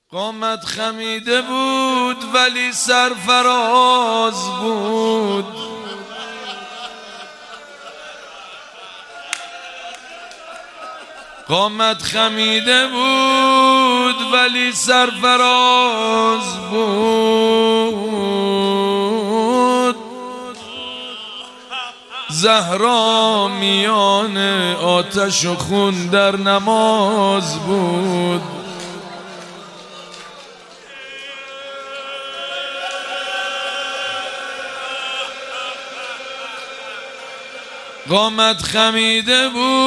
قامت خمیده بود ولی سرفراز بود. قامت خمیده بود ولی سرفراز بود. زهرا میان آتش و خون در نماز بود. قامت خمیده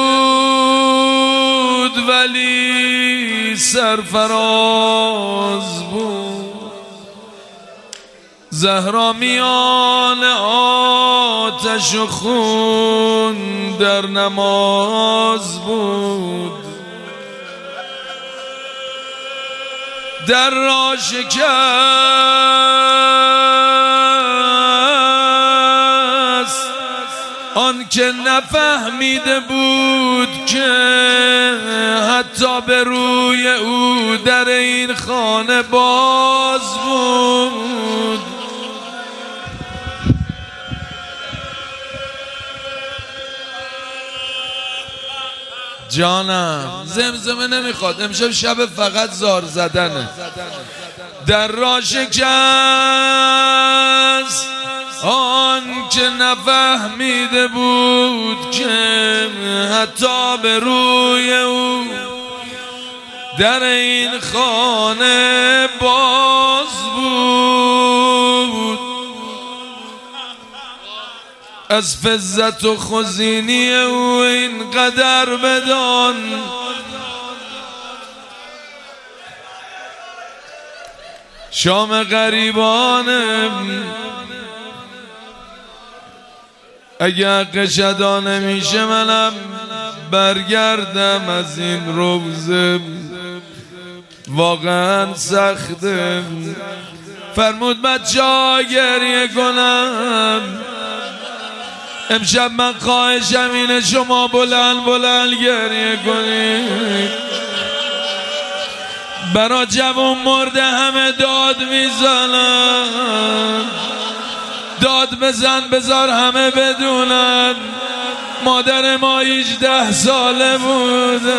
بود ولی سرفراز بود. زهرا میان آتش و خون در نماز بود. در را شکست آن که نفهمیده بود که حتی به روی او در این خانه باز بود. جانم زمزمه نمیخواد، امشب شب فقط زار زدنه. در را شکست آن که نفهمیده بود که حتی به روی او در این خانه باز بود. از فزت و خزینی او اینقدر بدان شام غریبانم. اگه قشدا نمیشه منم برگردم از این روزه، واقعا سخته. فرمود بچه‌ها گریه کنم. امشب من خواهشم اینه شما بلند بلند گریه کنید. برا جوون مرده همه داد میزنن. داد بزن بذار همه بدونن مادر ما 18 ساله بوده.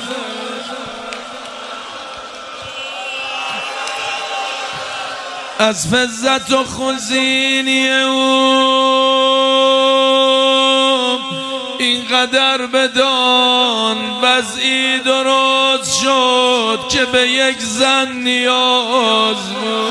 از فزت و خزینی او اینقدر بدان وضعی درست شد که به یک زن نیاز بود.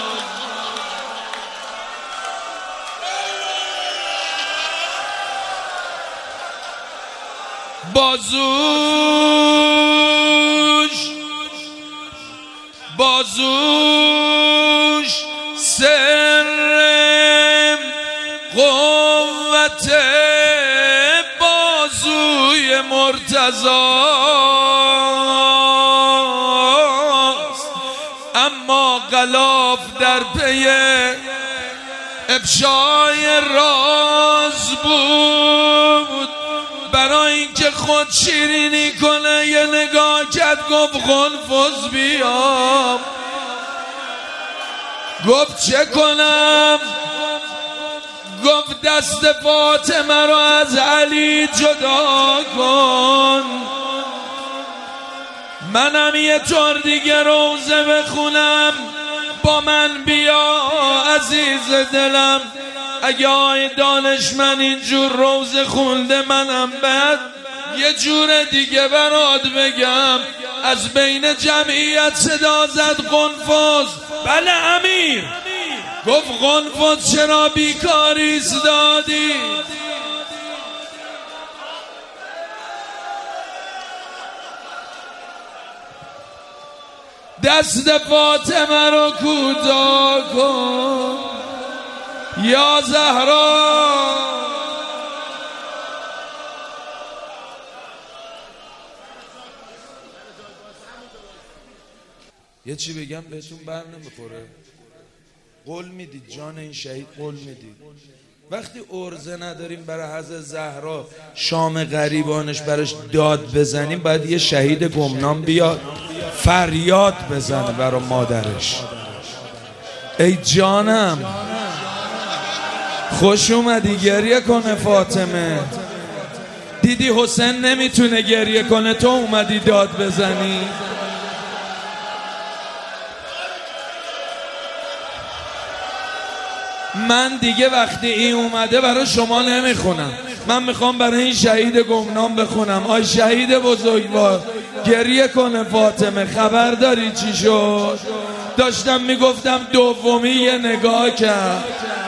بازوش سر قوت بازوی مرتضاست، اما غلاف در پی افشای راز بود. برای اینکه خود شیرینی کنه یه نگاه کرد، گفت قنفذ بیام. گفت چه کنم؟ گفت دست فاطمه رو از علی جدا کن، منم یه طور دیگه روزه بخونم، با من بیا عزیز دلم. اگه آی دانشمند اینجور روزه خونده منم بعد یه جور دیگه برات بگم. از بین جمعیت صدا زد قنفذ. بله امیر. گفت قنفذ چرا بیکار ایستادی؟ دست فاطمه رو کوتاه کن یا زهرا. یه چی بگم بهتون بر نمیخوره. قول میدید جان این شهید، قول میدید وقتی ارزه نداریم برای حضرت زهرا شام غریبانش براش داد بزنیم، باید یه شهید گمنام بیاد فریاد بزنه برای مادرش. ای جانم خوش اومدی، گریه کنه فاطمه. دیدی حسین نمیتونه گریه کنه، تو اومدی داد بزنی. من دیگه وقتی این اومده برای شما نمیخونم، من میخوام برای این شهید گمنام بخونم. آی شهید بزرگوار، گریه کنه فاطمه. خبر داری چی شد؟ داشتم میگفتم دومی یه نگاه کرد،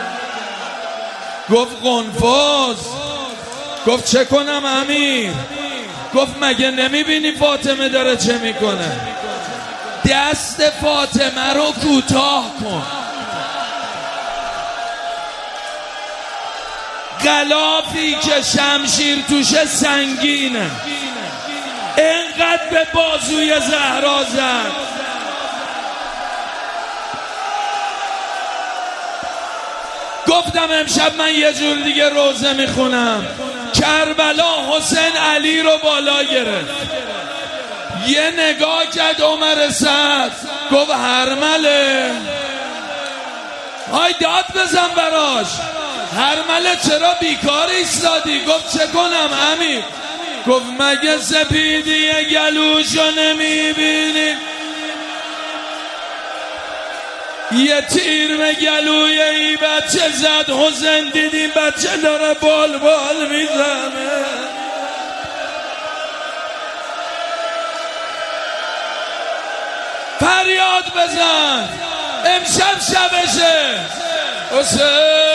گفت قنفذ. گفت چه کنم امیر؟ گفت مگه نمیبینی فاطمه داره چه میکنه؟ دست فاطمه رو کوتاه کن. غلافی که شمشیر توشه سنگینه، اینقدر به بازوی زهرا زد. گفتم امشب من یه جور دیگه روزه میخونم. کربلا حسین علی رو بالا گرفت، یه نگاه کرد عمر سعد، گفت هرمله. های داد بزن براش. هرمله چرا بیکار ایستادی؟ گفت چه کنم امیر؟ گفت مگه سپیدی گلوشو نمیبینی؟ یه تیر به گلوی ای بچه زد. حسین دیدی بچه داره بال بال میزنه. فریاد بزن، امشب شبشه. حسین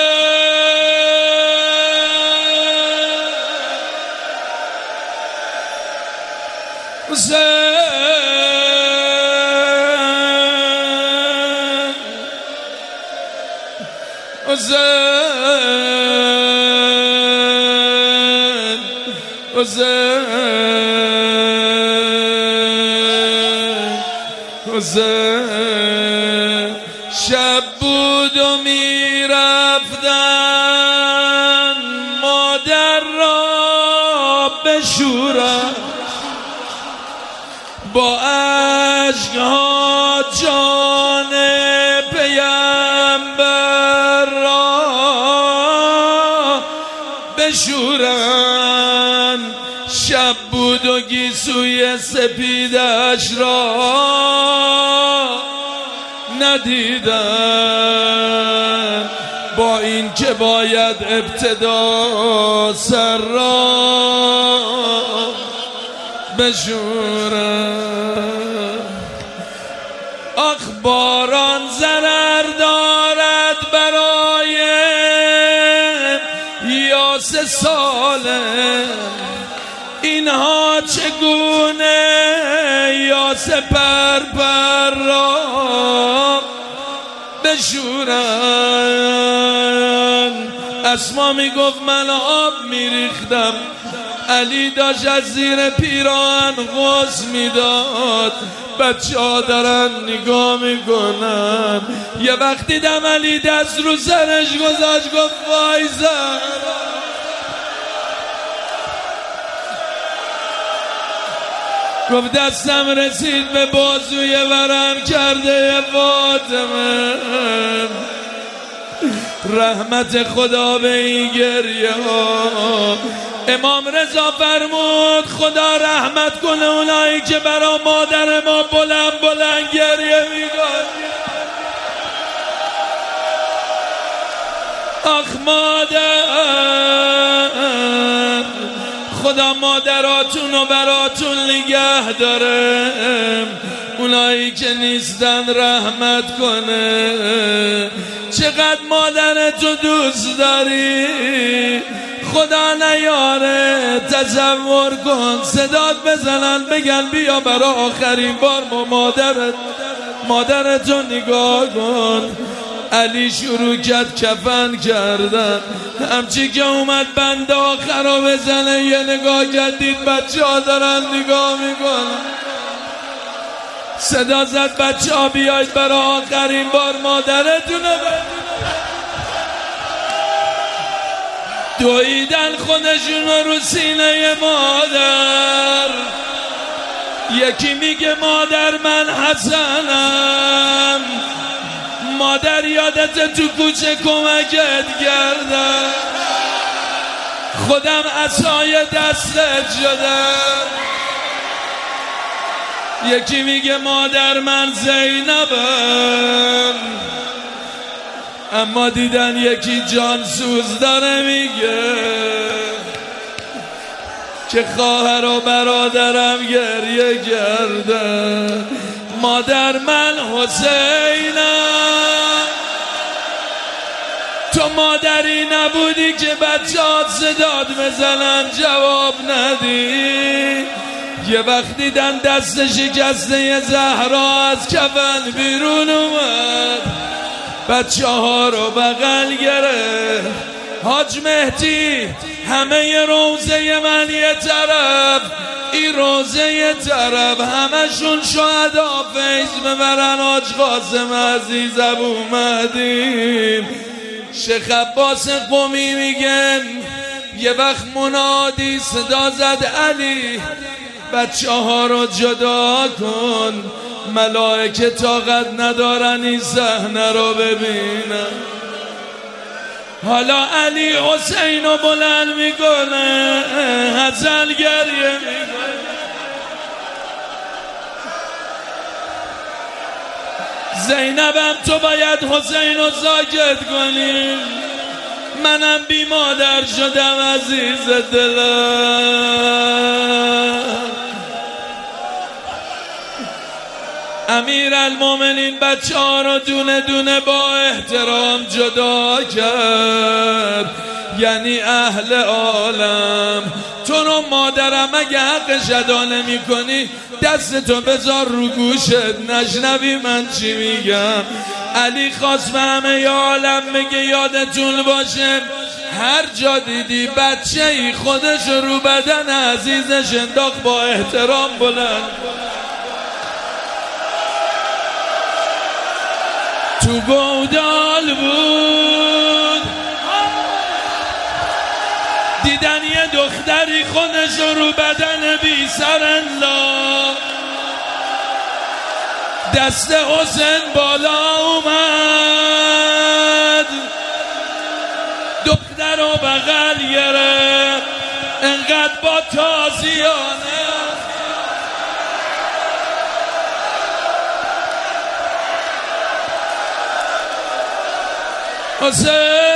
حسین حسین حسین حسین. شب بود و میرفتن مادر را بشورن، با عشقها جان پیامبر را بشورن. شب بود و گیسوی سپیدش را ندیدن، با این که باید ابتدا سر را بشورن. آخ باران ضرر دارد برای یاس سالم، اینها چگونه یاس پرپر را بشورن. اسما میگفت من آب میریختم، علی داشت از زیر پیراهن غسل میداد. بچه ها دارن نگاه میکنن. یه وقت دیدم علی دست رو سرش گذاشت، گفت وای زهرا. گفت دستم رسید به بازوی ورم کرده فاطمه. رحمت خدا به این گریه ها. امام رضا فرمود خدا رحمت کنه اونایی که برا مادر ما بلند بلند گریه میکنن. آخ مادر، خدا مادراتون و براتون نگه داره. اونایی که نیستن رحمت کنه. چقدر مادرتو دوست داری، خدا نیاره. تصور کن صدات بزنن بگن بیا برا آخرین بار با مادرتو نگاه کن. علی شروع کرد کفن کردن. همچی که اومد بند آخر رو بزنه یه نگاه کردید بچه ها دارن نگاه میکنن. صدا زد بچه ها بیاید برای آخرین بار مادرتونه. دویدن خودشون رو سینه مادر. یکی میگه مادر من حسنم، مادر یادت تو کوچه کمکت کردم، خودم عصای دستت شدم. یکی میگه مادر من زینبم، اما دیدن یکی جانسوز داره میگه که خواهر و برادرم گریه کرده. مادر من حسینم، تو مادری نبودی که بچه‌هات صدات بزنن جواب ندی. یه وقت دیدن دست شکسته زهرا از کفن بیرون اومد، بچه ها رو بغل گرفت. حاج مهدی همه روزه من یه طرف، این روزه یه طرف، همشون شهدا فیض ببرن. حاج قاسم عزیزم اومدیم. شیخ عباس قمی میگن یه وقت منادی صدا زد علی بچه ها رو جدا کن، ملائکه طاقت ندارن این صحنه رو ببینن. حالا علی حسین رو بلند میکنه، حسن گریه میکنه. زینبم تو باید حسین رو ساکت کنی، منم بی مادر شدم عزیز دلم. امیر المومنین بچه ها رو دونه دونه با احترام جدا کرد، یعنی اهل عالم. تو رو مادرم اگه حق شدا نمی کنی دستتو بذار رو گوشت نشنوی من چی میگم. علی خواست به همه عالم بگه یادتون باشه هر جا دیدی بچه ای خودش رو بدن عزیزش انداخت با احترام بلند. تو گودال بود دیدن یه دختری خودش رو بدن بی سر انداخت، دست حسین بالا اومد، دختر رو بغل گرفت، انقدر با تازیانه حسین